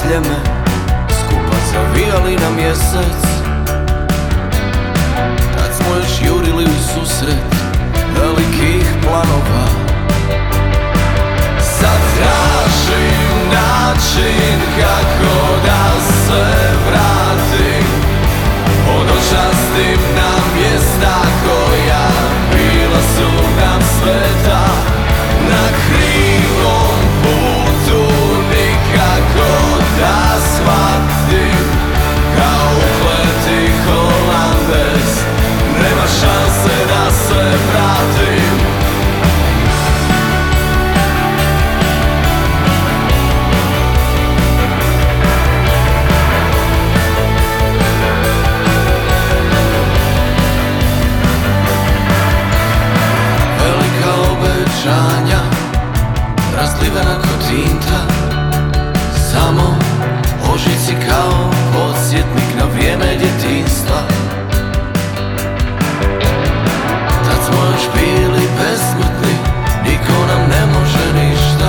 sljeme skupa zavijali na mjesec. Tad smo još jurili u susret velikih planova. Sad tražim način kako da se vratim, podočastim na mjesta koja bila su nam sveta. Na krivom putu nikako da shvatim, kao ukleti Holandes, nema šanse da se vratim. Razlivena ko tinta, samo ožici kao podsjetnik na vrijeme djetinjstva. Tad smo još bili besmrtni, niko nam ne može ništa.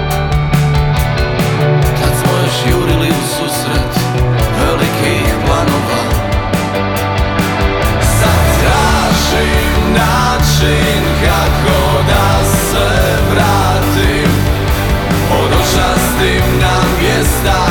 Tad smo još jurili u susret velikih planova. Sad tražim način kako da se vratim, podočastim na mjesta